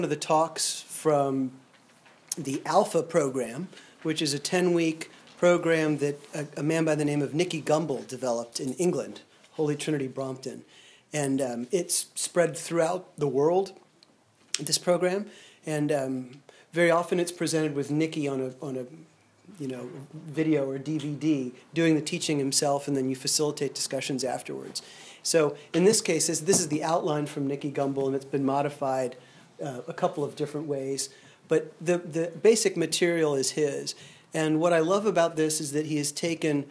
One of the talks from the Alpha program, which is a 10-week program that a man by the name of Nicky Gumbel developed in England, Holy Trinity Brompton. And it's spread throughout the world, this program. And very often it's presented with Nicky on a video or DVD, doing the teaching himself, and then you facilitate discussions afterwards. So in this case, this is the outline from Nicky Gumbel, and it's been modified a couple of different ways. But the basic material is his. And what I love about this is that he has taken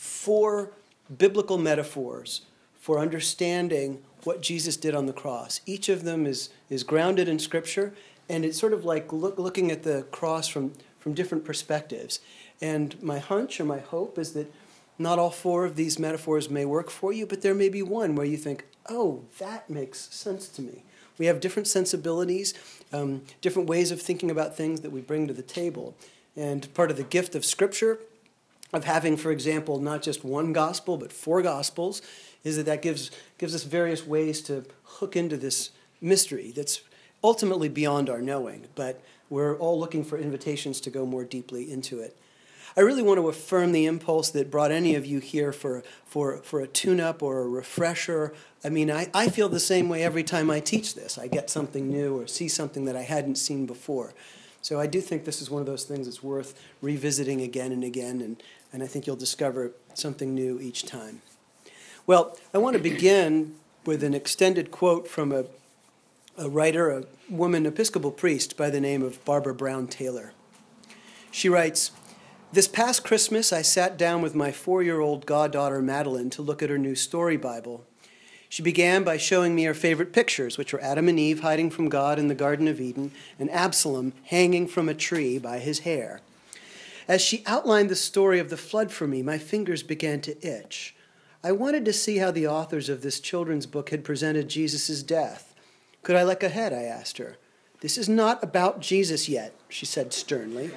4 biblical metaphors for understanding what Jesus did on the cross. Each of them is grounded in Scripture, and it's sort of like looking at the cross from different perspectives. And my hunch or my hope is that not all 4 of these metaphors may work for you, but there may be one where you think, oh, that makes sense to me. We have different sensibilities, different ways of thinking about things that we bring to the table. And part of the gift of Scripture, of having, for example, not just one gospel, but 4 gospels, is that gives us various ways to hook into this mystery that's ultimately beyond our knowing, but we're all looking for invitations to go more deeply into it. I really want to affirm the impulse that brought any of you here for a tune-up or a refresher. I mean, I feel the same way every time I teach this. I get something new or see something that I hadn't seen before. So I do think this is one of those things that's worth revisiting again and again, and I think you'll discover something new each time. Well, I want to begin with an extended quote from a writer, a woman Episcopal priest by the name of Barbara Brown Taylor. She writes, "This past Christmas, I sat down with my 4-year-old goddaughter, Madeline, to look at her new story Bible. She began by showing me her favorite pictures, which were Adam and Eve hiding from God in the Garden of Eden and Absalom hanging from a tree by his hair. As she outlined the story of the flood for me, my fingers began to itch. I wanted to see how the authors of this children's book had presented Jesus' death. Could I look ahead, I asked her. This is not about Jesus yet, she said sternly.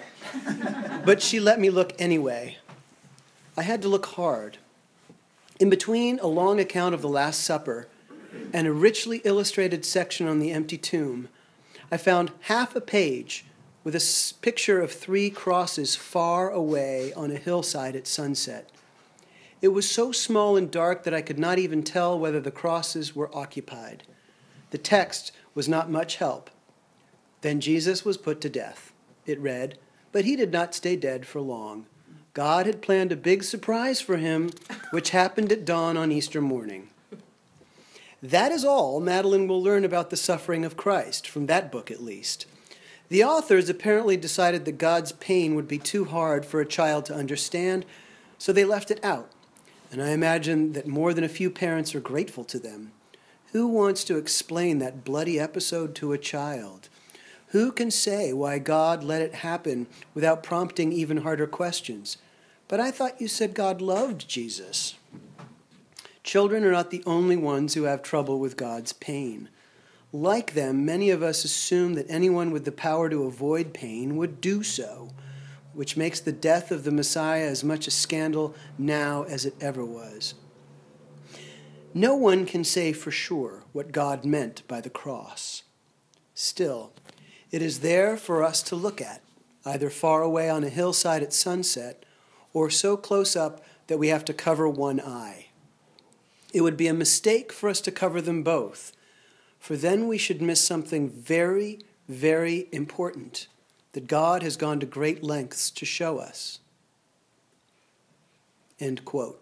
But she let me look anyway. I had to look hard. In between a long account of the Last Supper and a richly illustrated section on the empty tomb, I found half a page with a picture of 3 crosses far away on a hillside at sunset. It was so small and dark that I could not even tell whether the crosses were occupied. The text was not much help. Then Jesus was put to death, it read, but he did not stay dead for long. God had planned a big surprise for him, which happened at dawn on Easter morning." That is all Madeline will learn about the suffering of Christ, from that book at least. The authors apparently decided that God's pain would be too hard for a child to understand, so they left it out. And I imagine that more than a few parents are grateful to them. Who wants to explain that bloody episode to a child? Who can say why God let it happen without prompting even harder questions? But I thought you said God loved Jesus. Children are not the only ones who have trouble with God's pain. Like them, many of us assume that anyone with the power to avoid pain would do so, which makes the death of the Messiah as much a scandal now as it ever was. No one can say for sure what God meant by the cross. Still, it is there for us to look at, either far away on a hillside at sunset or so close up that we have to cover one eye. It would be a mistake for us to cover them both, for then we should miss something very, very important that God has gone to great lengths to show us." End quote.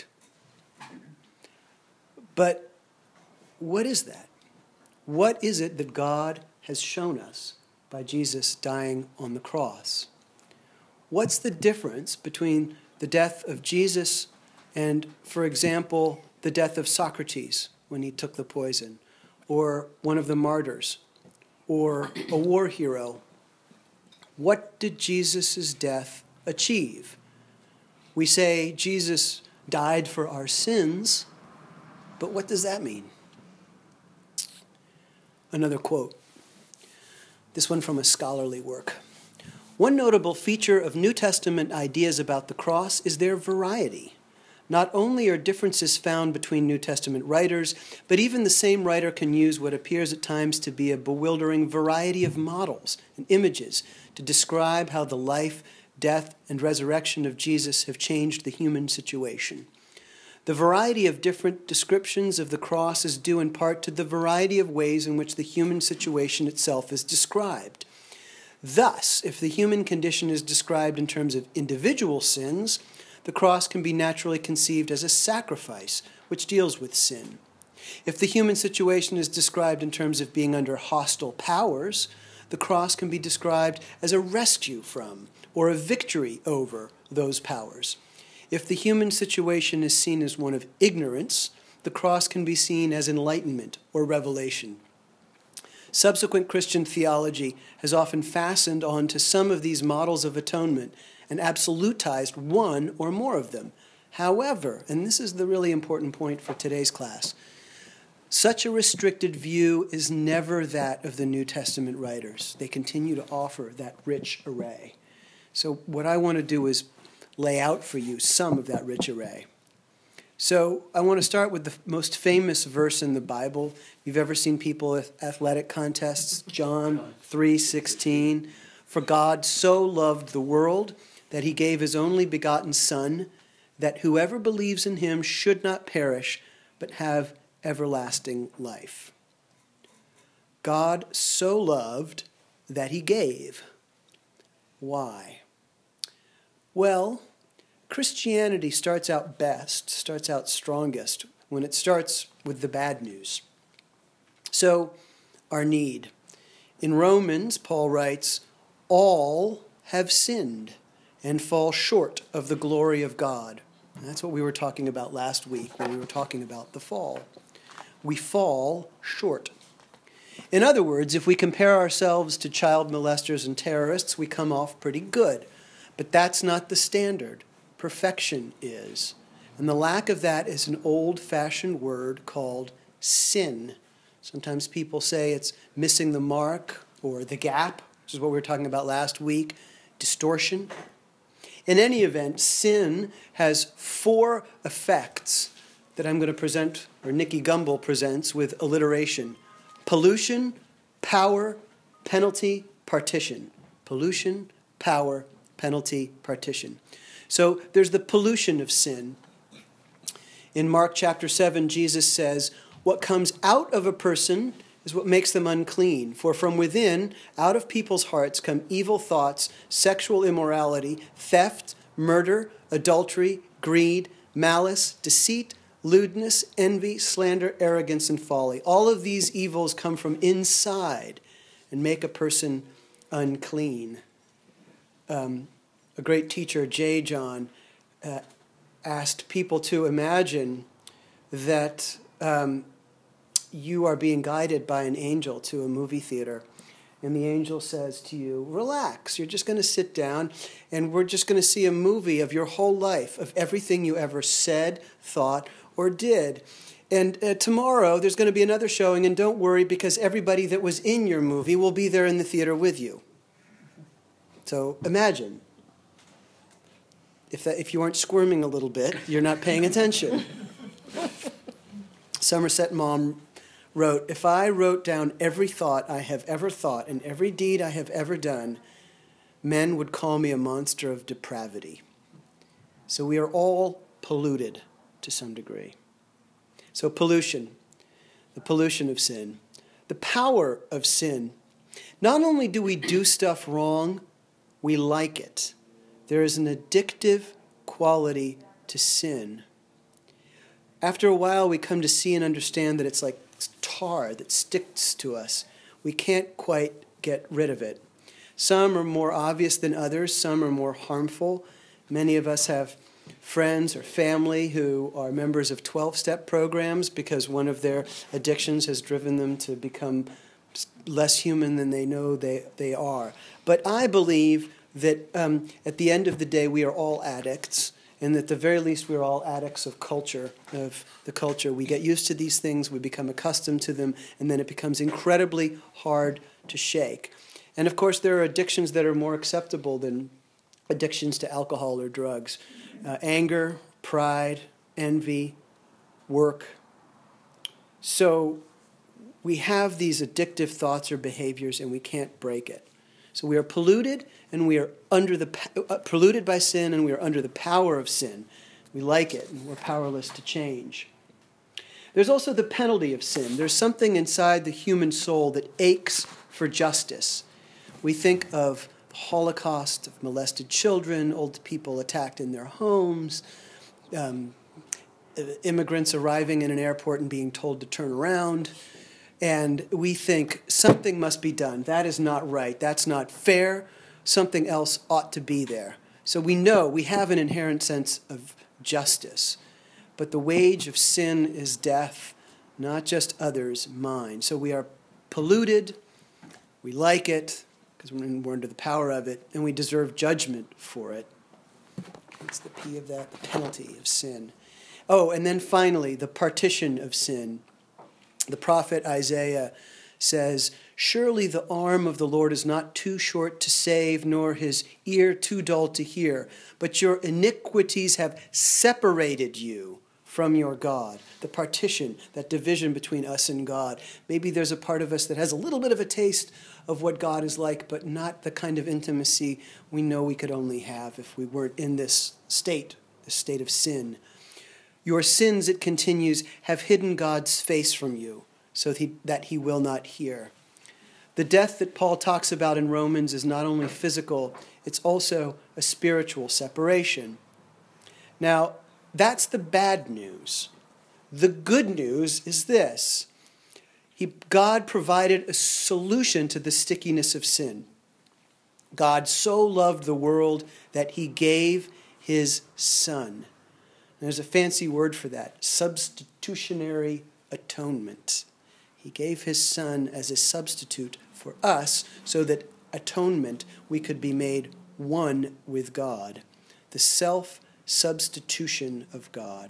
But what is that? What is it that God has shown us by Jesus dying on the cross? What's the difference between the death of Jesus and, for example, the death of Socrates when he took the poison, or one of the martyrs, or a war hero? What did Jesus' death achieve? We say Jesus died for our sins, but what does that mean? Another quote. This one from a scholarly work. "One notable feature of New Testament ideas about the cross is their variety. Not only are differences found between New Testament writers, but even the same writer can use what appears at times to be a bewildering variety of models and images to describe how the life, death, and resurrection of Jesus have changed the human situation. The variety of different descriptions of the cross is due in part to the variety of ways in which the human situation itself is described. Thus, if the human condition is described in terms of individual sins, the cross can be naturally conceived as a sacrifice which deals with sin. If the human situation is described in terms of being under hostile powers, the cross can be described as a rescue from or a victory over those powers. If the human situation is seen as one of ignorance, the cross can be seen as enlightenment or revelation. Subsequent Christian theology has often fastened onto some of these models of atonement and absolutized one or more of them. However, and this is the really important point for today's class, such a restricted view is never that of the New Testament writers. They continue to offer that rich array. So what I want to do is lay out for you some of that rich array. So I want to start with the most famous verse in the Bible. You've ever seen people at athletic contests? John 3:16. For God so loved the world that he gave his only begotten Son, that whoever believes in him should not perish, but have everlasting life. God so loved that he gave. Why? Well, Christianity starts out best, starts out strongest, when it starts with the bad news. So, our need. In Romans, Paul writes, all have sinned and fall short of the glory of God. And that's what we were talking about last week when we were talking about the fall. We fall short. In other words, if we compare ourselves to child molesters and terrorists, we come off pretty good. But that's not the standard. Perfection is. And the lack of that is an old-fashioned word called sin. Sometimes people say it's missing the mark or the gap, which is what we were talking about last week, distortion. In any event, sin has 4 effects that I'm going to present, or Nicky Gumbel presents with alliteration. Pollution, power, penalty, partition. Pollution, power, penalty, partition. So there's the pollution of sin. In Mark chapter 7, Jesus says, what comes out of a person is what makes them unclean. For from within, out of people's hearts, come evil thoughts, sexual immorality, theft, murder, adultery, greed, malice, deceit, lewdness, envy, slander, arrogance, and folly. All of these evils come from inside and make a person unclean. A great teacher, J. John, asked people to imagine that you are being guided by an angel to a movie theater. And the angel says to you, relax, you're just going to sit down and we're just going to see a movie of your whole life, of everything you ever said, thought, or did. And tomorrow there's going to be another showing, and don't worry because everybody that was in your movie will be there in the theater with you. So imagine. If you aren't squirming a little bit, you're not paying attention. Somerset Maugham wrote, if I wrote down every thought I have ever thought and every deed I have ever done, men would call me a monster of depravity. So we are all polluted to some degree. So pollution, the pollution of sin, the power of sin. Not only do we do stuff wrong, we like it. There is an addictive quality to sin. After a while, we come to see and understand that it's like tar that sticks to us. We can't quite get rid of it. Some are more obvious than others. Some are more harmful. Many of us have friends or family who are members of 12-step programs because one of their addictions has driven them to become less human than they know they are. But I believe that at the end of the day, we are all addicts, and at the very least, we are all addicts of culture, of the culture. We get used to these things, we become accustomed to them, and then it becomes incredibly hard to shake. And of course, there are addictions that are more acceptable than addictions to alcohol or drugs. Anger, pride, envy, work. So we have these addictive thoughts or behaviors and we can't break it. So we are polluted and we are polluted by sin and we are under the power of sin. We like it and we're powerless to change. There's also the penalty of sin. There's something inside the human soul that aches for justice. We think of the Holocaust, of molested children, old people attacked in their homes, immigrants arriving in an airport and being told to turn around. And we think something must be done. That is not right. That's not fair. Something else ought to be there. So we know we have an inherent sense of justice. But the wage of sin is death, not just others, mine. So we are polluted. We like it because we're under the power of it. And we deserve judgment for it. That's the P of that, the penalty of sin. Oh, and then finally, the partition of sin. The prophet Isaiah says, "Surely the arm of the Lord is not too short to save, nor his ear too dull to hear. But your iniquities have separated you from your God." The partition, that division between us and God. Maybe there's a part of us that has a little bit of a taste of what God is like, but not the kind of intimacy we know we could only have if we weren't in this state of sin. Your sins, it continues, have hidden God's face from you so that he will not hear. The death that Paul talks about in Romans is not only physical, it's also a spiritual separation. Now, that's the bad news. The good news is this. God provided a solution to the stickiness of sin. God so loved the world that he gave his Son. There's a fancy word for that, substitutionary atonement. He gave his Son as a substitute for us so that atonement, we could be made one with God. The self-substitution of God.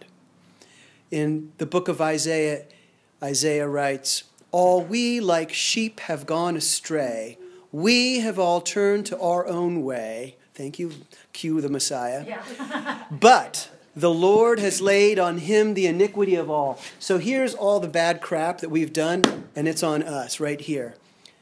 In the book of Isaiah, Isaiah writes, "All we like sheep have gone astray. We have all turned to our own way." Thank you, cue the Messiah. Yeah. "But the Lord has laid on him the iniquity of all." So here's all the bad crap that we've done, and it's on us right here.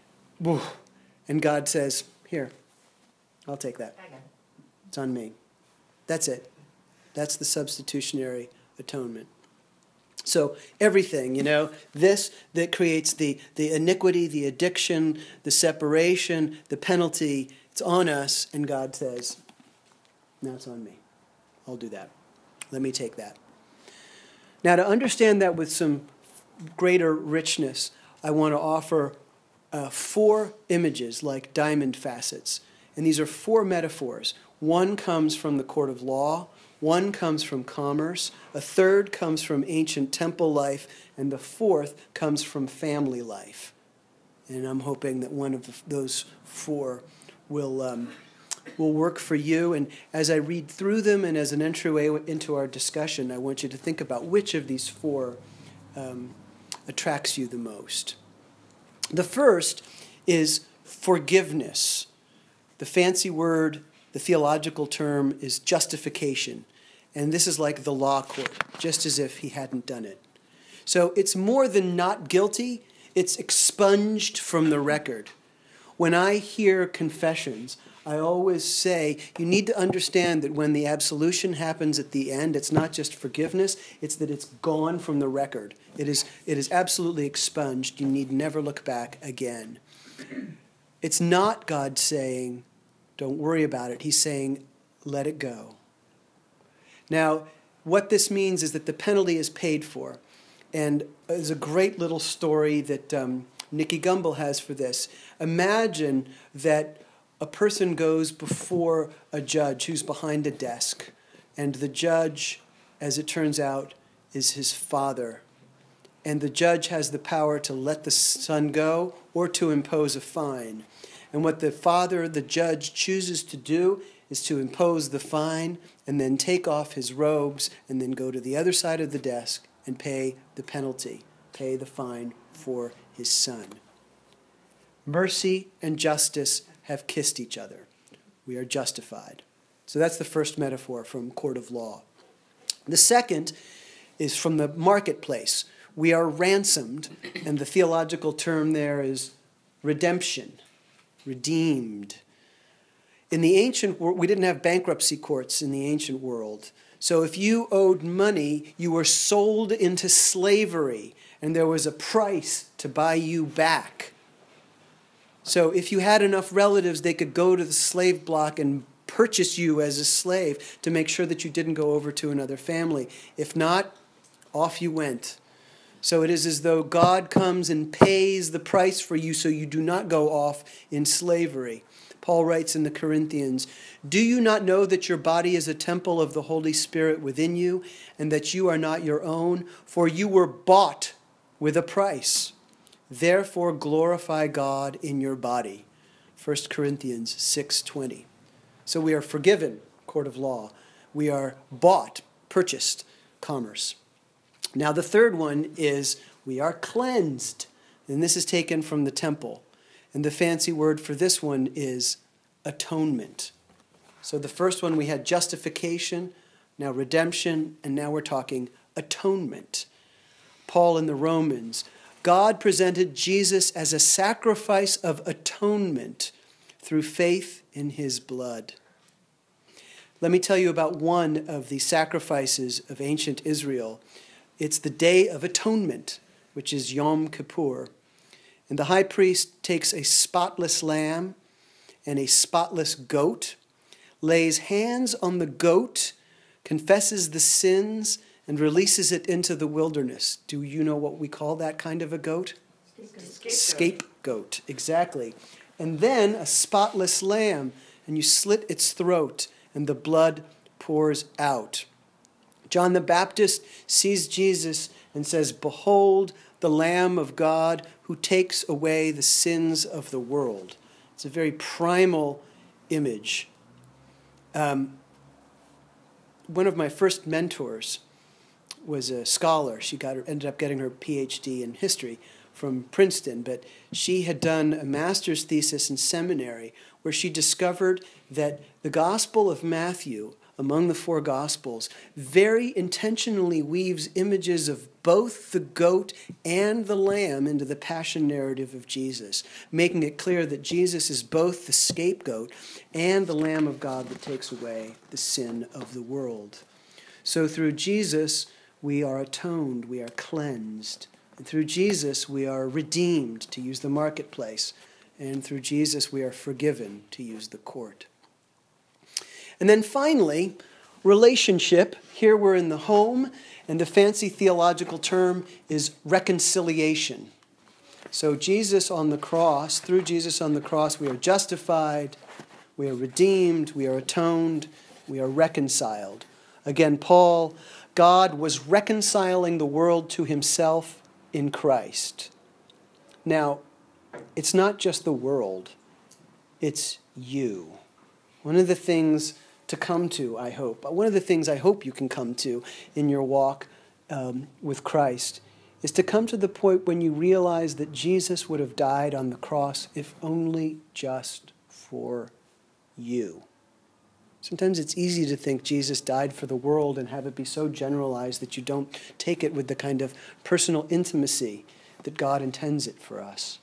And God says, "Here, I'll take that. It's on me." That's it. That's the substitutionary atonement. So everything, this that creates the iniquity, the addiction, the separation, the penalty, it's on us, and God says, "Now it's on me. I'll do that. Let me take that." Now, to understand that with some greater richness, I want to offer 4 images like diamond facets. And these are 4 metaphors. One comes from the court of law, one comes from commerce, a third comes from ancient temple life, and the 4th comes from family life. And I'm hoping that one of those 4 will work for you. And as I read through them and as an entryway into our discussion, I want you to think about which of these 4 attracts you the most. The first is forgiveness. The fancy word, the theological term, is justification. And this is like the law court, just as if he hadn't done it. So it's more than not guilty, it's expunged from the record. When I hear confessions, I always say, you need to understand that when the absolution happens at the end, it's not just forgiveness, it's that it's gone from the record. It is absolutely expunged. You need never look back again. It's not God saying, don't worry about it. He's saying, let it go. Now, what this means is that the penalty is paid for. And there's a great little story that Nicky Gumbel has for this. Imagine that a person goes before a judge who's behind a desk, and the judge, as it turns out, is his father. And the judge has the power to let the son go or to impose a fine. And what the judge chooses to do is to impose the fine and then take off his robes and then go to the other side of the desk and pay the penalty, pay the fine for his son. Mercy and justice have kissed each other. We are justified. So that's the first metaphor from court of law. The second is from the marketplace. We are ransomed, and the theological term there is redemption, redeemed. In the ancient world, we didn't have bankruptcy courts in the ancient world. So if you owed money, you were sold into slavery, and there was a price to buy you back. So if you had enough relatives, they could go to the slave block and purchase you as a slave to make sure that you didn't go over to another family. If not, off you went. So it is as though God comes and pays the price for you so you do not go off in slavery. Paul writes in the Corinthians, "Do you not know that your body is a temple of the Holy Spirit within you, and that you are not your own? For you were bought with a price. Therefore glorify God in your body." 1 Corinthians 6:20. So we are forgiven, court of law. We are bought, purchased, commerce. Now the third one is we are cleansed. And this is taken from the temple. And the fancy word for this one is atonement. So the first one we had justification, now redemption, and now we're talking atonement. Paul in the Romans, God presented Jesus as a sacrifice of atonement through faith in his blood. Let me tell you about one of the sacrifices of ancient Israel. It's the Day of Atonement, which is Yom Kippur. And the high priest takes a spotless lamb and a spotless goat, lays hands on the goat, confesses the sins, and releases it into the wilderness. Do you know what we call that kind of a goat? Scapegoat, exactly. And then a spotless lamb, and you slit its throat, and the blood pours out. John the Baptist sees Jesus and says, "Behold, the Lamb of God who takes away the sins of the world." It's a very primal image. One of my first mentors was a scholar. She ended up getting her PhD in history from Princeton, but she had done a master's thesis in seminary where she discovered that the Gospel of Matthew, among the four Gospels, very intentionally weaves images of both the goat and the lamb into the passion narrative of Jesus, making it clear that Jesus is both the scapegoat and the Lamb of God that takes away the sin of the world. So through Jesus, we are atoned, we are cleansed. And through Jesus, we are redeemed, to use the marketplace. And through Jesus, we are forgiven, to use the court. And then finally, relationship. Here we're in the home, and the fancy theological term is reconciliation. So Jesus on the cross, through Jesus on the cross, we are justified, we are redeemed, we are atoned, we are reconciled. Again, Paul, God was reconciling the world to himself in Christ. Now, it's not just the world, it's you. One of the things to come to, I hope, one of the things I hope you can come to in your walk with Christ is to come to the point when you realize that Jesus would have died on the cross if only just for you. Sometimes it's easy to think Jesus died for the world and have it be so generalized that you don't take it with the kind of personal intimacy that God intends it for us.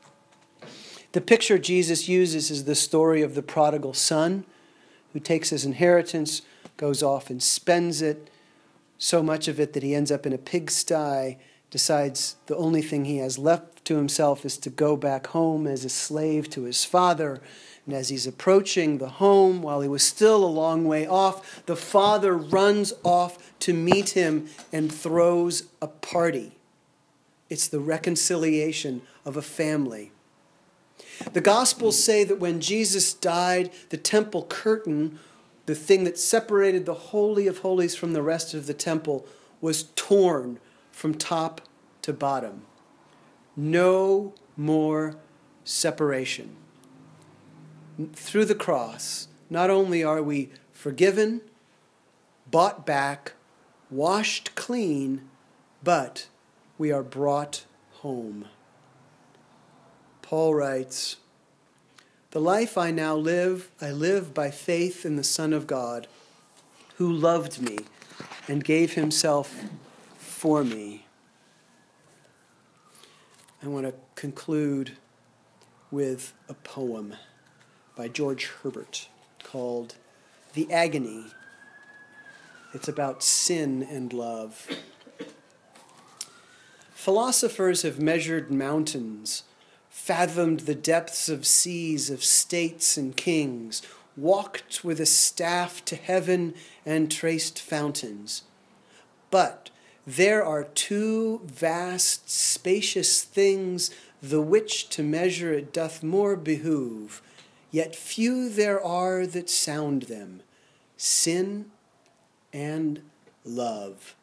The picture Jesus uses is the story of the prodigal son who takes his inheritance, goes off and spends it, so much of it that he ends up in a pigsty, decides the only thing he has left to himself is to go back home as a slave to his father. And as he's approaching the home, while he was still a long way off, the father runs off to meet him and throws a party. It's the reconciliation of a family. The Gospels say that when Jesus died, the temple curtain, the thing that separated the Holy of Holies from the rest of the temple, was torn from top to bottom. No more separation. Through the cross, not only are we forgiven, bought back, washed clean, but we are brought home. Paul writes, "The life I now live, I live by faith in the Son of God, who loved me and gave himself for me. I want to conclude with a poem by George Herbert called The Agony. It's about sin and love. Philosophers have measured mountains, fathomed the depths of seas of states and kings, walked with a staff to heaven and traced fountains. But there are two vast, spacious things, the which to measure it doth more behoove, yet few there are that sound them, sin and love.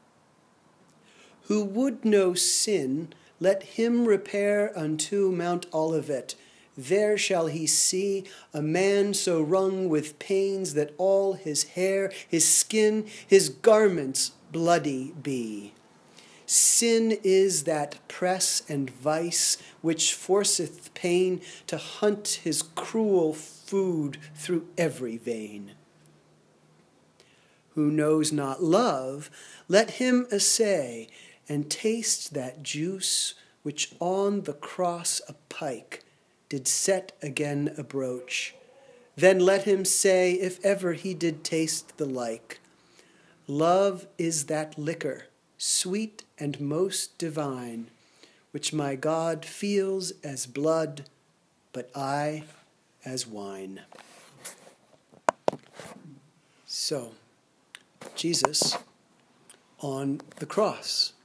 Who would know sin, let him repair unto Mount Olivet. There shall he see a man so wrung with pains that all his hair, his skin, his garments bloody be. Sin is that press and vice which forceth pain to hunt his cruel food through every vein. Who knows not love, let him essay and taste that juice which on the cross a pike did set again abroach. Then let him say, if ever he did taste the like, love is that liquor, sweet and most divine, which my God feels as blood, but I as wine. So, Jesus on the cross